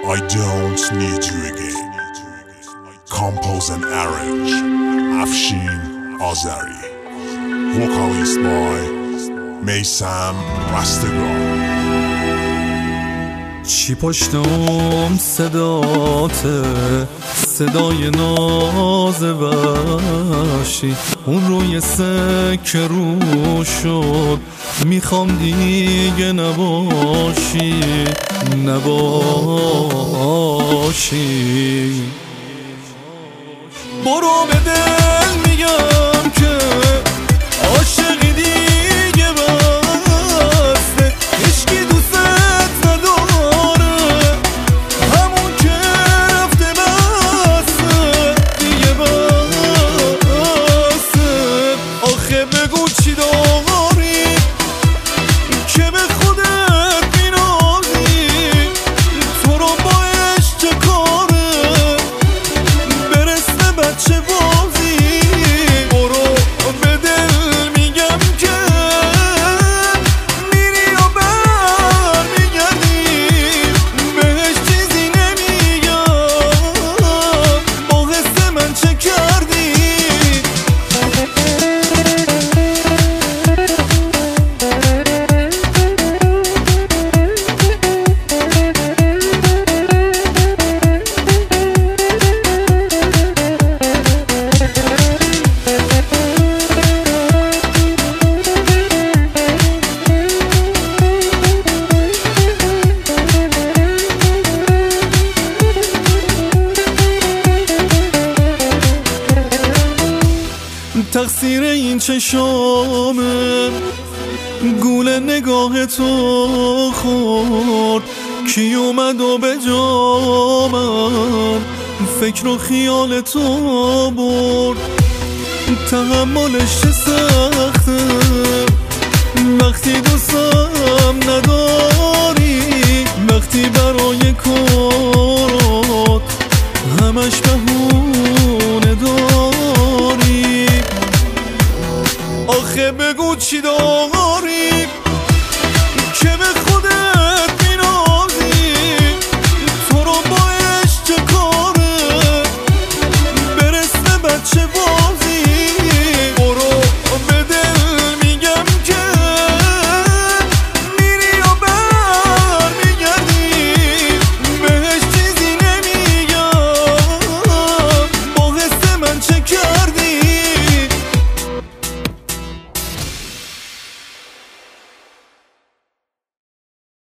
I don't need you again. Compose and arrange Afshin Azari. Vocalist by Meysam Rastagor. چی پشتم صداته، صدای ناز وحشی، اون روی سکه رو شد، میخوام دیگه نباشی نباشی. برو به دل میگم که عاشقی دیگه بسته، عشقی دوست نداره، همون که رفته بسته دیگه بسته. آخه بگو چی داری که به خودت مینازی، تو رو با عشق چه کاره، برسه بچه بازی. برو به دل میگم که میری و برمیگردی، بهش چیزی نمیگم، با حس من چه کردی. تقصیر این چشامه، گول نگاه تو خورد، کی اومد و به جا من فکر و خیال تو برد. تحملش چه سخته وقتی دوستم نداری، وقتی برای کارات همش بهونه داری. آخه بگو چی داری که به خودت